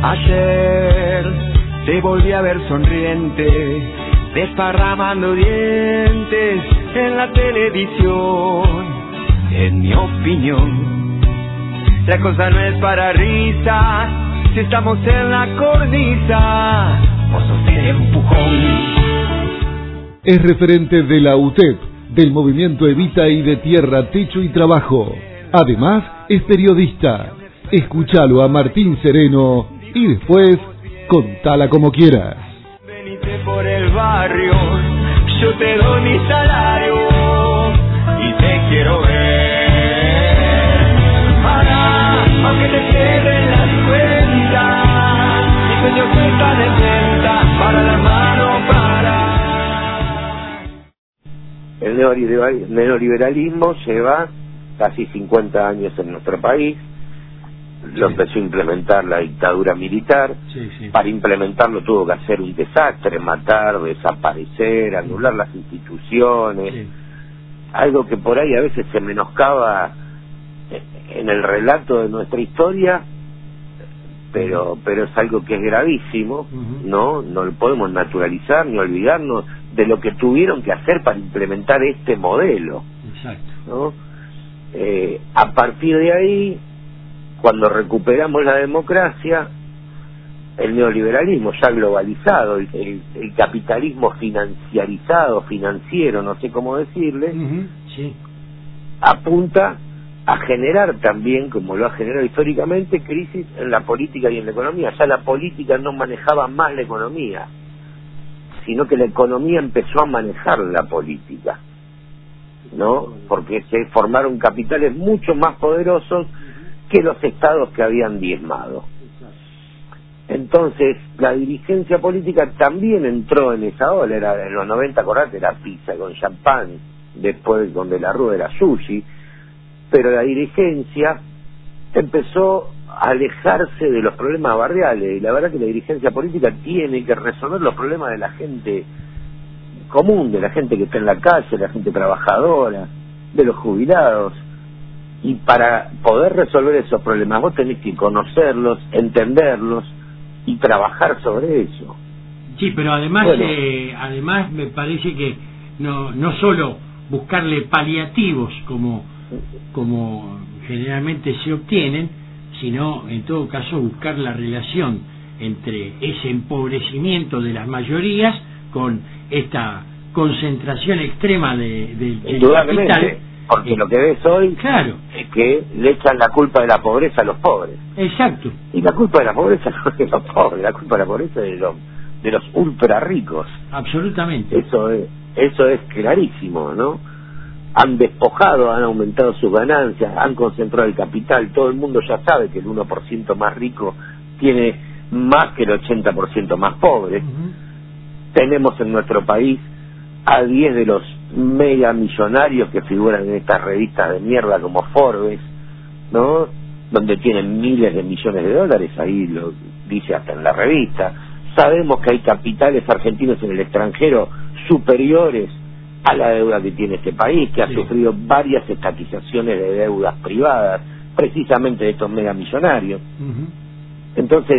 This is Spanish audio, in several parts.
Ayer te volví a ver sonriente, desparramando dientes en la televisión. En mi opinión, la cosa no es para risa. Si estamos en la cornisa, vos sos el empujón. Es referente de la UTEP, del Movimiento Evita y de Tierra, Techo y Trabajo. Además, es periodista. Escúchalo a Martín Sereno y después contala como quieras. Venite por el barrio, yo te doy mi salario y te quiero ver. Para, aunque te cierren las cuentas, mis sueños están en venta, para la mano para. El neoliberalismo lleva casi 50 años en nuestro país. Lo empezó a implementar la dictadura militar. Para implementarlo tuvo que hacer un desastre, matar, desaparecer, anular las instituciones, algo que por ahí a veces se menoscaba en el relato de nuestra historia, pero es algo que es gravísimo. No lo podemos naturalizar ni olvidarnos de lo que tuvieron que hacer para implementar este modelo. ¿No? A partir de ahí, cuando recuperamos la democracia, el neoliberalismo ya globalizado, el capitalismo financiarizado, financiero, no sé cómo decirle, apunta a generar también, como lo ha generado históricamente, crisis en la política y en la economía. Ya la política no manejaba más la economía, sino que la economía empezó a manejar la política, ¿no? Porque se formaron capitales mucho más poderosos que los estados que habían diezmado. Entonces la dirigencia política también entró en esa ola. Era en los 90, acordate, era pizza con champán, después con De la Rúa era sushi, pero la dirigencia empezó a alejarse de los problemas barriales, y la verdad que la dirigencia política tiene que resolver los problemas de la gente común, de la gente que está en la calle, de la gente trabajadora, de los jubilados. Y para poder resolver esos problemas vos tenés que conocerlos, entenderlos y trabajar sobre eso. Sí, pero además además me parece que no solo buscarle paliativos como generalmente se obtienen, sino en todo caso buscar la relación entre ese empobrecimiento de las mayorías con esta concentración extrema del capital. Porque lo que ves hoy es que le echan la culpa de la pobreza a los pobres. Exacto. Y la culpa de la pobreza no es de los pobres, la culpa de la pobreza es de los ultra ricos. Absolutamente. Eso es clarísimo, ¿no? Han despojado, han aumentado sus ganancias, han concentrado el capital. Todo el mundo ya sabe que el 1% más rico tiene más que el 80% más pobre. Tenemos en nuestro país a 10 de los mega millonarios que figuran en estas revistas de mierda como Forbes, ¿no? Donde tienen miles de millones de dólares, ahí lo dice hasta en la revista. Sabemos que hay capitales argentinos en el extranjero superiores a la deuda que tiene este país, que ha sufrido varias estatizaciones de deudas privadas, precisamente de estos mega millonarios. Entonces,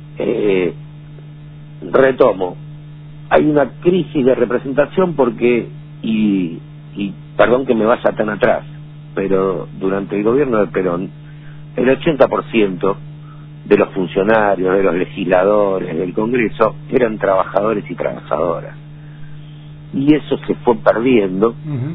retomo, hay una crisis de representación porque, y perdón que me vaya tan atrás, pero durante el gobierno de Perón, el 80% de los funcionarios, de los legisladores, del Congreso, eran trabajadores y trabajadoras. Y eso se fue perdiendo,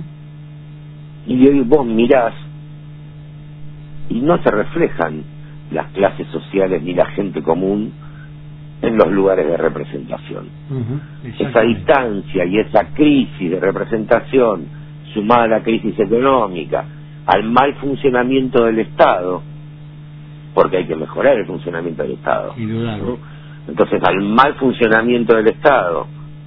y hoy vos mirás, y no se reflejan las clases sociales ni la gente común en los lugares de representación. Esa distancia y esa crisis de representación, sumada a la crisis económica, al mal funcionamiento del Estado, porque hay que mejorar el funcionamiento del Estado, ¿no? Entonces, al mal funcionamiento del Estado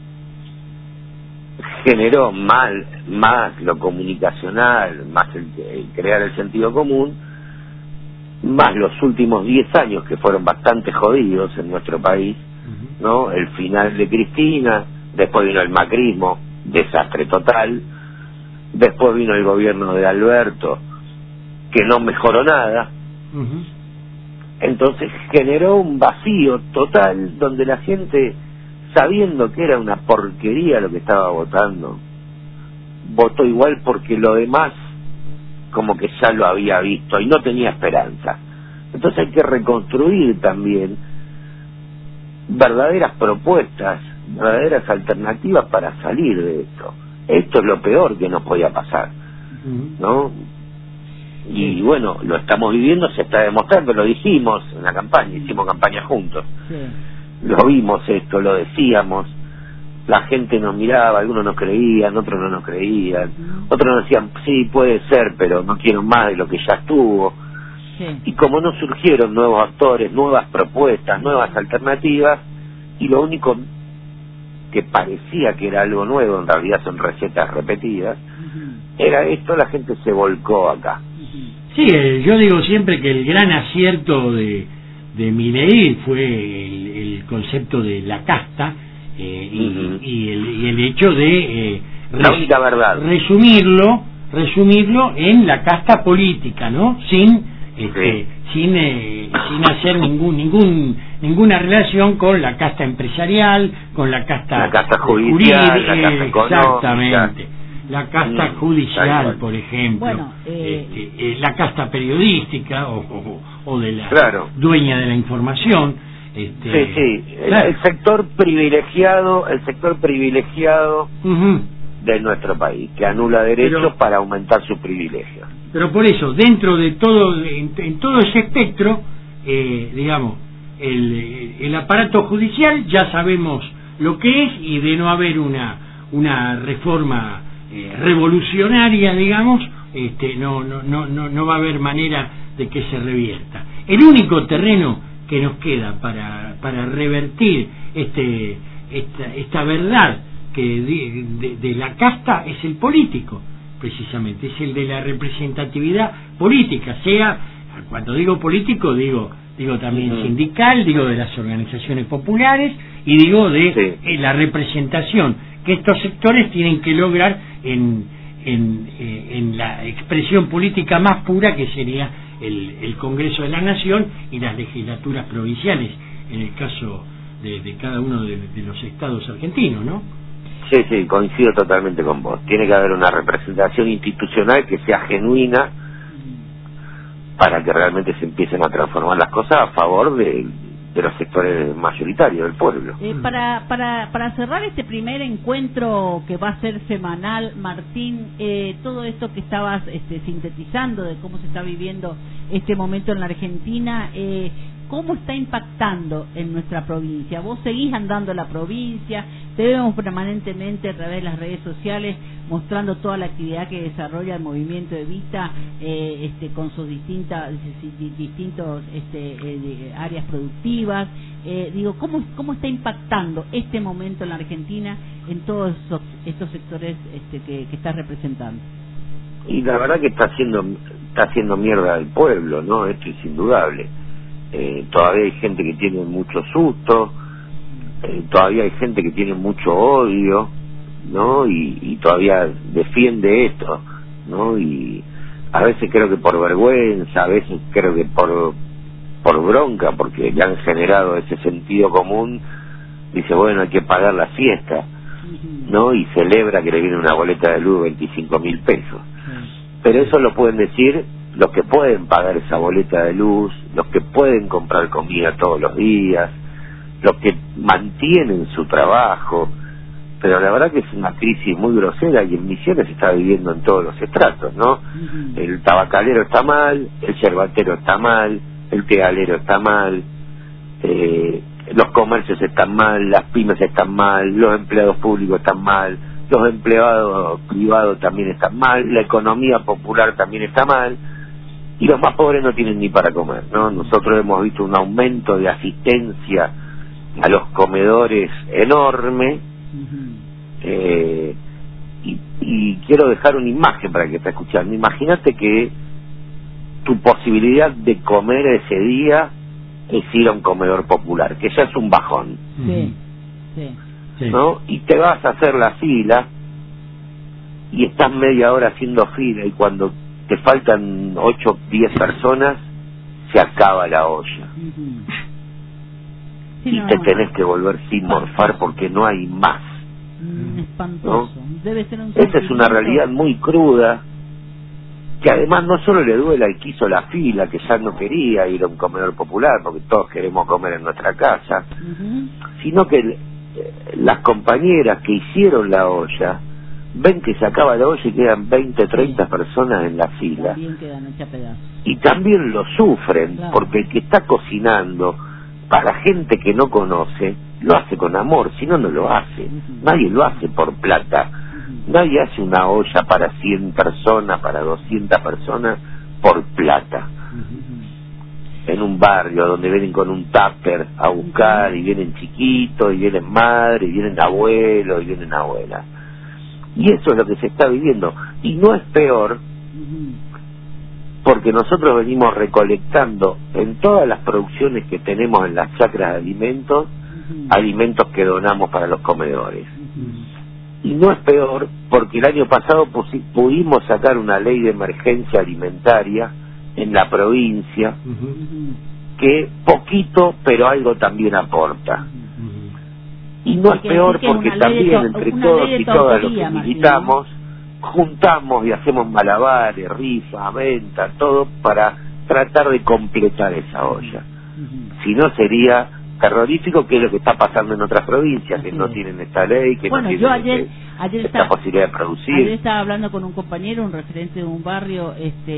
generó más lo comunicacional, más el crear el sentido común, más los últimos 10 años que fueron bastante jodidos en nuestro país, ¿no? El final de Cristina, después vino el macrismo, desastre total, después vino el gobierno de Alberto, que no mejoró nada, Entonces generó un vacío total donde la gente, sabiendo que era una porquería lo que estaba votando, votó igual porque lo demás como que ya lo había visto y no tenía esperanza. Entonces hay que reconstruir también verdaderas propuestas, verdaderas alternativas para salir de esto. Esto es lo peor que nos podía pasar, ¿no? Y bueno, lo estamos viviendo, se está demostrando, lo dijimos en la campaña, hicimos campaña juntos, lo vimos esto, lo decíamos, la gente nos miraba, algunos nos creían, otros no nos creían, otros nos decían, sí, puede ser, pero no quiero más de lo que ya estuvo. Y como no surgieron nuevos actores, nuevas propuestas, nuevas alternativas, y lo único que parecía que era algo nuevo, en realidad son recetas repetidas, era esto, la gente se volcó acá. Sí, yo digo siempre que el gran acierto de Milei fue el concepto de la casta, y el hecho de la única verdad, resumirlo en la casta política, ¿no? Sin hacer ninguna relación con la casta empresarial, con la casta judicial, la casta económica. Exactamente. La casta judicial, por ejemplo, bueno, la casta periodística o de la dueña de la información. Claro. El sector privilegiado de nuestro país, que anula derechos para aumentar sus privilegios. Pero por eso, dentro de todo, en todo ese espectro, digamos, el aparato judicial ya sabemos lo que es, y de no haber una reforma revolucionaria, digamos, no va a haber manera de que se revierta. El único terreno que nos queda para revertir esta verdad que de la casta es el político, precisamente, es el de la representatividad política, sea, cuando digo político digo también sindical, digo de las organizaciones populares, y digo de la representación que estos sectores tienen que lograr en la expresión política más pura, que sería el Congreso de la Nación y las legislaturas provinciales, en el caso de cada uno de los estados argentinos, ¿no? Sí, coincido totalmente con vos. Tiene que haber una representación institucional que sea genuina para que realmente se empiecen a transformar las cosas a favor de los sectores mayoritarios del pueblo. Para cerrar este primer encuentro que va a ser semanal, Martín, todo esto que estabas sintetizando de cómo se está viviendo este momento en la Argentina, ¿cómo está impactando en nuestra provincia? Vos seguís andando en la provincia, te vemos permanentemente a través de las redes sociales mostrando toda la actividad que desarrolla el movimiento Evita, con sus distintos áreas productivas. ¿Cómo está impactando este momento en la Argentina en todos estos sectores que estás representando? Y la verdad que está haciendo mierda al pueblo, ¿no? Esto es indudable. Todavía hay gente que tiene mucho susto, todavía hay gente que tiene mucho odio, ¿no? Y todavía defiende esto, ¿no? Y a veces creo que por vergüenza, a veces creo que por bronca, porque le han generado ese sentido común, dice, bueno, hay que pagar la fiesta, ¿no? Y celebra que le viene una boleta de luz de 25.000 pesos. Pero eso lo pueden decir los que pueden pagar esa boleta de luz, los que pueden comprar comida todos los días, los que mantienen su trabajo. Pero la verdad que es una crisis muy grosera, y en Misiones se está viviendo en todos los estratos, ¿no? El tabacalero está mal, el yerbatero está mal, el tegalero está mal, los comercios están mal, las pymes están mal, los empleados públicos están mal, los empleados privados también están mal, la economía popular también está mal, y los más pobres no tienen ni para comer, ¿no? Nosotros hemos visto un aumento de asistencia a los comedores enorme, y quiero dejar una imagen para que esté escuchando. Imagínate que tu posibilidad de comer ese día es ir a un comedor popular, que ya es un bajón, ¿no? Y te vas a hacer la fila y estás media hora haciendo fila, y cuando te faltan 8 o 10 personas se acaba la olla. Y te tenés que volver sin morfar porque no hay más. Espantoso. ¿No? Debe ser un Esa es una realidad muy cruda, que además no solo le duele al que hizo la fila, que ya no quería ir a un comedor popular, porque todos queremos comer en nuestra casa, sino que las compañeras que hicieron la olla ven que se acaba la olla y quedan 20, 30 personas en la fila. También quedan hechas pedazos. Y también lo sufren, claro, porque el que está cocinando para gente que no conoce, lo hace con amor, si no, no lo hace. Nadie lo hace por plata. Nadie hace una olla para 100 personas, para 200 personas, por plata. En un barrio donde vienen con un tupper a buscar, y vienen chiquitos, y vienen madres, y vienen abuelos, y vienen abuelas. Y eso es lo que se está viviendo. Y no es peor, porque nosotros venimos recolectando en todas las producciones que tenemos en las chacras de alimentos, alimentos que donamos para los comedores. Y no es peor porque el año pasado pudimos sacar una ley de emergencia alimentaria en la provincia, que poquito pero algo también aporta. Y no es peor porque también entre todos y todas los que militamos, juntamos y hacemos malabares, rifas, ventas, todo para tratar de completar esa olla. Si no, sería terrorífico, que es lo que está pasando en otras provincias, que no tienen esta ley, que no tienen ayer esta posibilidad de producir. Ayer estaba hablando con un compañero, un referente de un barrio,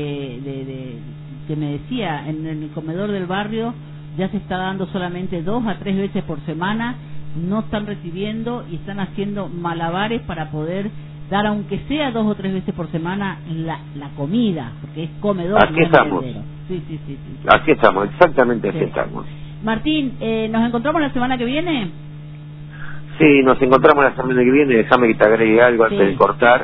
que me decía, en el comedor del barrio ya se está dando solamente 2 a 3 veces por semana, no están recibiendo y están haciendo malabares para poder dar, aunque sea 2 o 3 veces por semana, la comida, porque es comedor. Aquí estamos. Sí. Aquí estamos, exactamente así estamos. Martín, ¿nos encontramos la semana que viene? Sí, nos encontramos la semana que viene. Déjame que te agregue algo antes de cortar.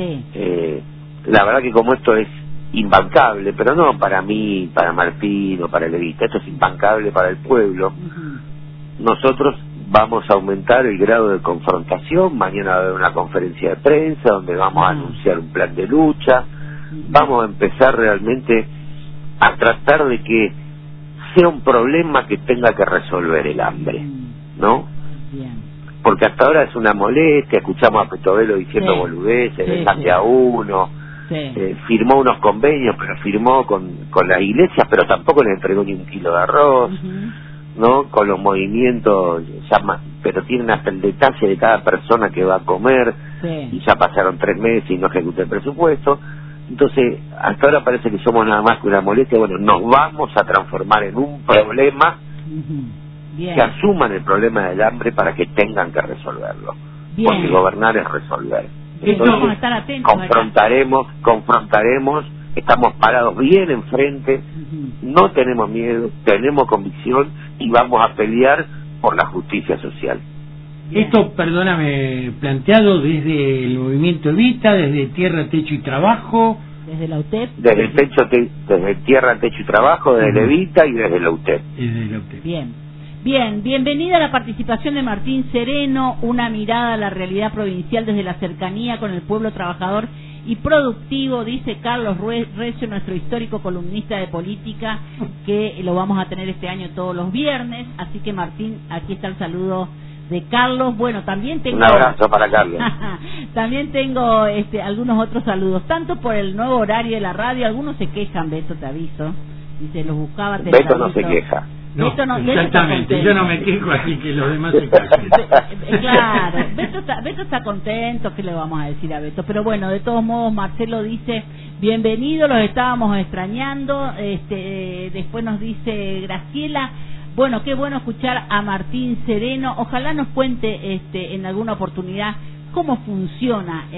La verdad que como esto es imbancable, pero no para mí, para Martín o para Levita, esto es imbancable para el pueblo. Nosotros vamos a aumentar el grado de confrontación. Mañana va a haber una conferencia de prensa donde vamos a anunciar un plan de lucha. Vamos a empezar realmente a tratar de que sea un problema que tenga que resolver el hambre, ¿no? Porque hasta ahora es una molestia. Escuchamos a Petovelo diciendo boludeces, dejate a uno, firmó unos convenios, pero firmó con las iglesias, pero tampoco le entregó ni un kilo de arroz, ¿no? Con los movimientos, pero tienen hasta el detalle de cada persona que va a comer, y ya pasaron 3 meses y no ejecuta el presupuesto. Entonces, hasta ahora parece que somos nada más que una molestia. Bueno, nos vamos a transformar en un problema, que asuman el problema del hambre para que tengan que resolverlo. Porque gobernar es resolver. Entonces, vamos a estar atentos, confrontaremos, estamos parados bien enfrente, no tenemos miedo, tenemos convicción y vamos a pelear por la justicia social. Esto, perdóname, planteado desde el movimiento Evita, desde Tierra, Techo y Trabajo, desde la UTEP, desde Tierra, Techo y Trabajo, desde el Evita y desde la UTEP. Bien, bienvenida a la participación de Martín Sereno, una mirada a la realidad provincial desde la cercanía con el pueblo trabajador y productivo, dice Carlos Recio, nuestro histórico columnista de política, que lo vamos a tener este año todos los viernes. Así que Martín, aquí está el saludo de Carlos. Bueno, también tengo un abrazo para Carlos. También tengo algunos otros saludos, tanto por el nuevo horario de la radio. Algunos se quejan, Beto, te aviso, dice, los buscaba tempranito. Beto no se queja. No, exactamente, yo no me quejo, así que los demás se quejan. Claro, Beto está contento, ¿qué le vamos a decir a Beto? Pero bueno, de todos modos, Marcelo dice, bienvenido, los estábamos extrañando. Después nos dice Graciela, bueno, qué bueno escuchar a Martín Sereno. Ojalá nos cuente en alguna oportunidad cómo funcionan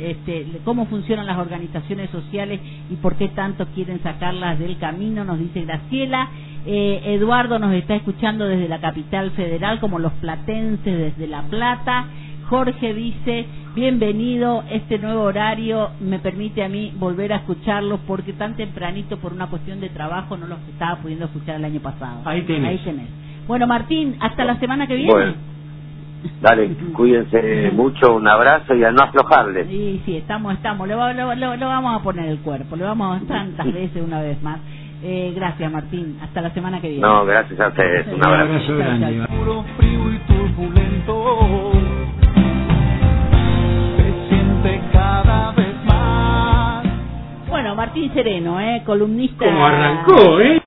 las organizaciones sociales y por qué tanto quieren sacarlas del camino, nos dice Graciela. Eduardo nos está escuchando desde la capital federal, como los platenses desde La Plata. Jorge dice, bienvenido, este nuevo horario me permite a mí volver a escucharlos porque tan tempranito por una cuestión de trabajo no los estaba pudiendo escuchar el año pasado. Ahí tenés. Bueno, Martín, hasta la semana que viene. Bueno, dale, cuídense mucho, un abrazo y a no aflojarles. Sí, estamos, le vamos a poner el cuerpo, le vamos a tantas veces una vez más. Gracias, Martín. Hasta la semana que viene. No, gracias a ustedes. Un abrazo grande. Puro, frío y turbulento, se siente cada vez más. Bueno, Martín Sereno, columnista. ¿Cómo arrancó,